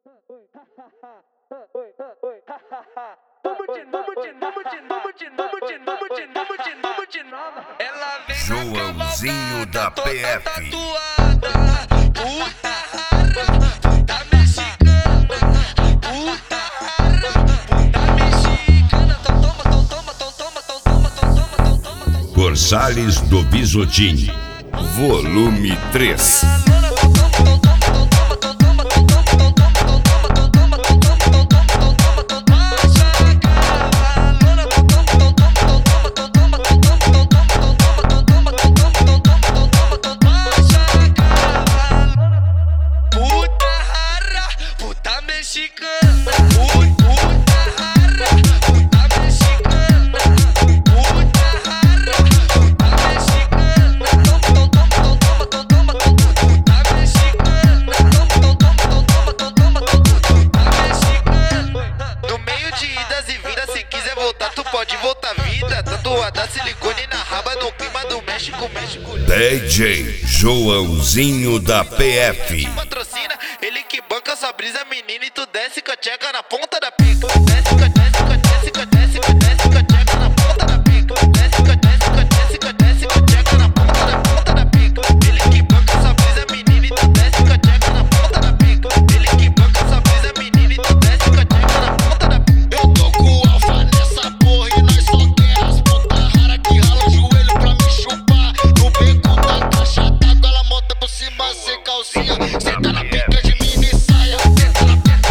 Joãozinho da PF. Corsales do Bisotim, volume 3. Pode voltar vida, tatuada silicone na raba no clima do México. DJ Joãozinho da PF. Patrocina, ele que banca sua brisa, menina, e tu desce com a tcheca na ponta da pica. Desce com a tcheca na ponta da pica. Desce com a tcheca na ponta da pica. Ele que banca sua brisa, menina, e tu desce com a tcheca na ponta da pica. Ele que banca sua brisa, menina, e tu desce com a tcheca na ponta da pica. Eu tô com o alfa nessa porra e nós só quer as puta rara que rala o joelho pra me chupar. No beco da caixa d'água ela monta por cima sem calcinha. Senta na pica de mini saia. Senta na pica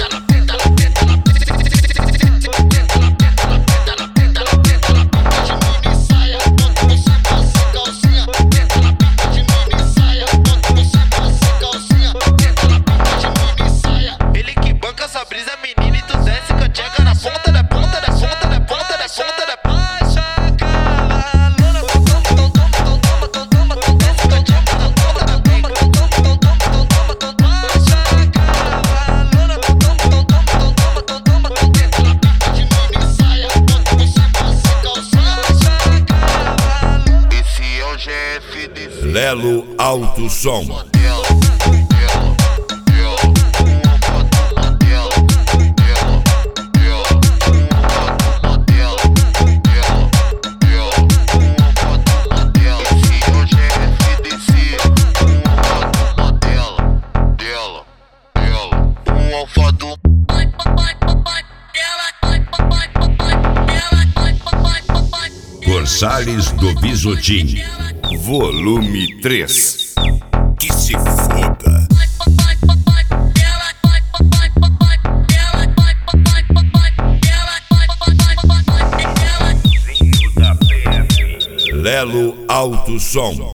de mini saia. Monta por cima sem calcinha. Senta na pica de mini saia. Monta por cima sem calcinha. Senta na pica de mini saia. Ele que banca sua brisa, menina, e tu desce com a tcheca na ponta da ponta da ponta da ponta da ponta da baixa cavalona. Desce com a tcheca na ponta da pica. Baixa cavalona. Senta na pica de mini saia. Monta por cima sem calcinha. Baixa cavalona. Esse é o GF de Lelo Alto Som. Corsales do Bisotim, volume 3. Que se foda. Lelo Alto Som.